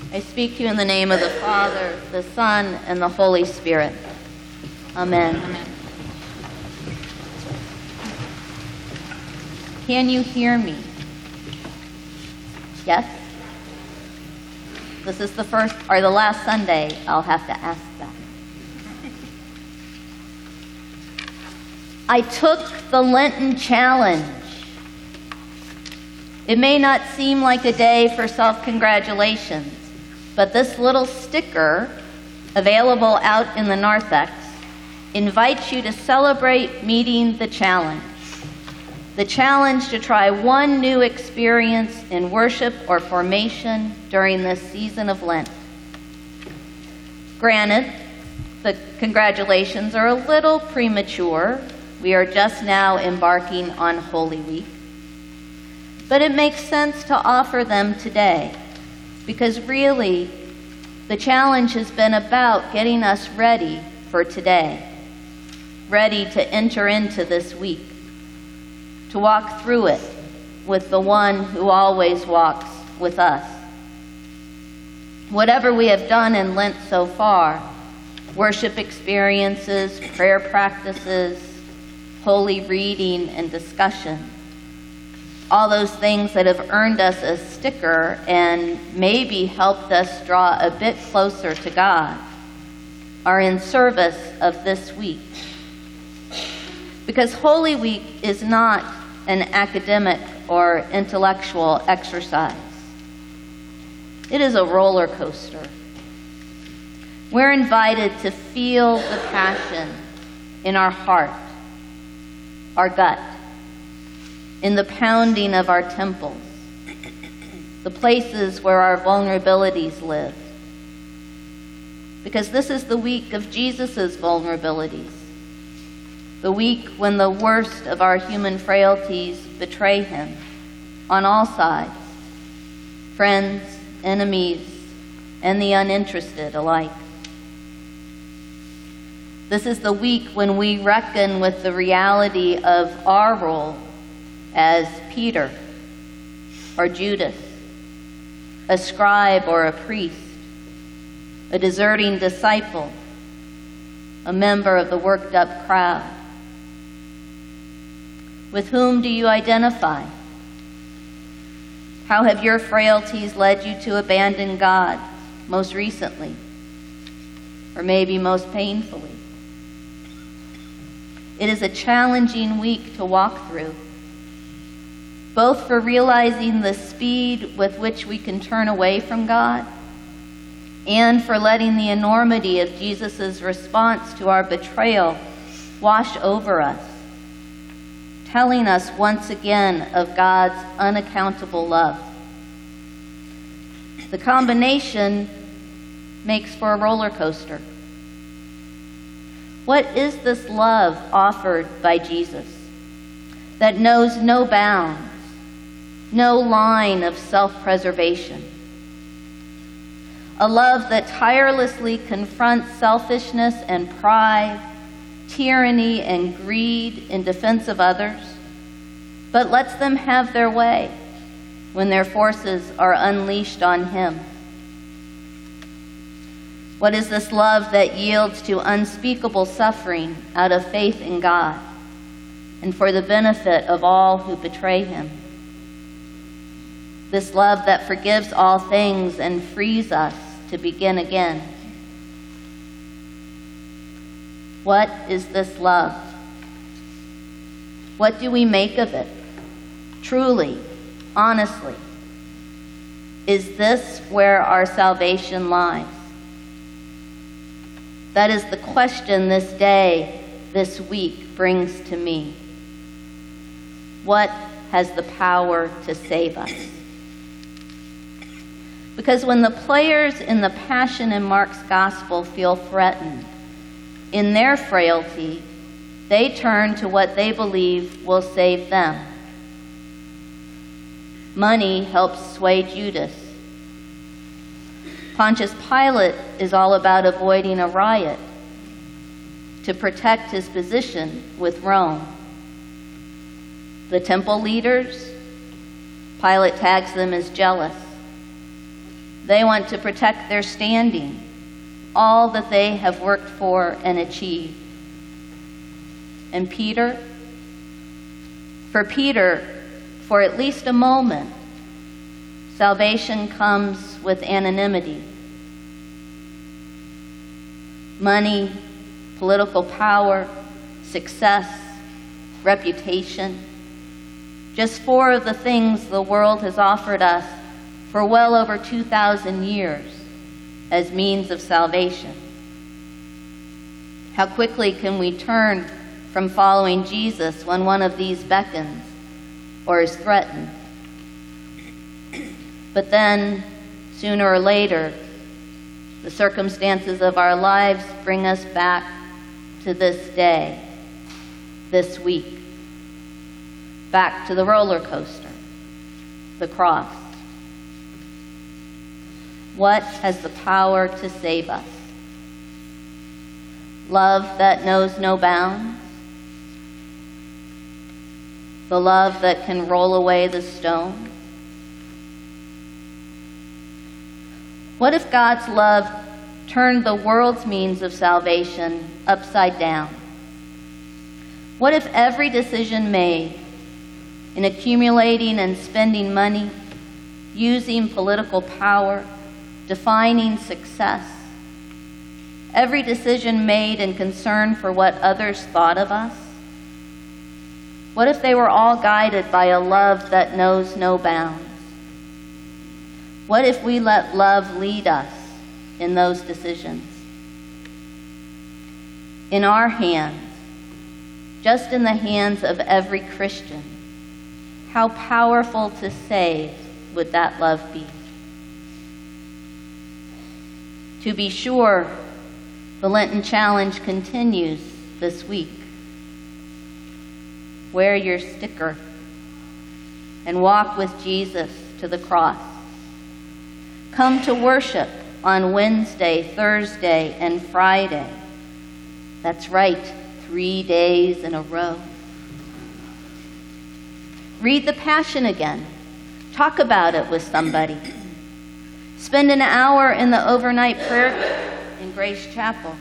I speak to you in the name of the Father, the Son, and the Holy Spirit. Amen. Amen. Can you hear me? Yes? This is the first or the last Sunday I'll have to ask that. I took the Lenten challenge. It may not seem like a day for self-congratulations, but this little sticker, available out in the narthex, invites you to celebrate meeting the challenge. The challenge to try one new experience in worship or formation during this season of Lent. Granted, the congratulations are a little premature. We are just now embarking on Holy Week. But it makes sense to offer them today, because really, the challenge has been about getting us ready for today, ready to enter into this week, to walk through it with the one who always walks with us. Whatever we have done in Lent so far, worship experiences, prayer practices, holy reading and discussion, all those things that have earned us a sticker and maybe helped us draw a bit closer to God, are in service of this week. Because Holy Week is not an academic or intellectual exercise. It is a roller coaster. We're invited to feel the passion in our heart, our gut, in the pounding of our temples, the places where our vulnerabilities live. Because this is the week of Jesus' vulnerabilities, the week when the worst of our human frailties betray him on all sides, friends, enemies, and the uninterested alike. This is the week when we reckon with the reality of our role as Peter or Judas, a scribe or a priest, a deserting disciple, a member of the worked-up crowd. With whom do you identify? How have your frailties led you to abandon God most recently, or maybe most painfully? It is a challenging week to walk through, both for realizing the speed with which we can turn away from God and for letting the enormity of Jesus' response to our betrayal wash over us, telling us once again of God's unaccountable love. The combination makes for a roller coaster. What is this love offered by Jesus that knows no bounds, no line of self-preservation? A love that tirelessly confronts selfishness and pride, tyranny and greed in defense of others, but lets them have their way when their forces are unleashed on him. What is this love that yields to unspeakable suffering out of faith in God and for the benefit of all who betray him? This love that forgives all things and frees us to begin again. What is this love? What do we make of it? Truly, honestly, is this where our salvation lies? That is the question this day, this week, brings to me. What has the power to save us? Because when the players in the Passion in Mark's Gospel feel threatened in their frailty, they turn to what they believe will save them. Money helps sway Judas. Pontius Pilate is all about avoiding a riot to protect his position with Rome. The temple leaders, Pilate tags them as jealous. They want to protect their standing, all that they have worked for and achieved. And for Peter, for at least a moment, salvation comes with anonymity. Money, political power, success, reputation. Just 4 of the things the world has offered us for well over 2,000 years as means of salvation. How quickly can we turn from following Jesus when one of these beckons or is threatened? But then, sooner or later, the circumstances of our lives bring us back to this day, this week, back to the roller coaster, the cross. What has the power to save us? Love that knows no bounds? The love that can roll away the stone? What if God's love turned the world's means of salvation upside down? What if every decision made in accumulating and spending money, using political power, defining success, every decision made in concern for what others thought of us? What if they were all guided by a love that knows no bounds? What if we let love lead us in those decisions? In our hands, just in the hands of every Christian, how powerful to save would that love be? To be sure, the Lenten Challenge continues this week. Wear your sticker and walk with Jesus to the cross. Come to worship on Wednesday, Thursday, and Friday. That's right, 3 days in a row. Read the Passion again. Talk about it with somebody. Spend an hour in the overnight prayer in Grace Chapel.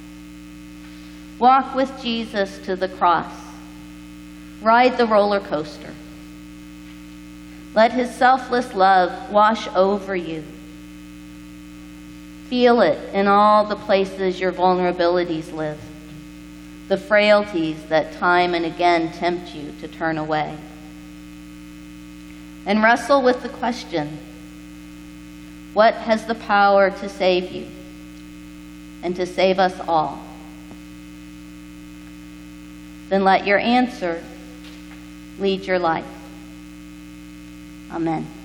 Walk with Jesus to the cross. Ride the roller coaster. Let his selfless love wash over you. Feel it in all the places your vulnerabilities live, the frailties that time and again tempt you to turn away. And wrestle with the question, what has the power to save you and to save us all? Then let your answer lead your life. Amen.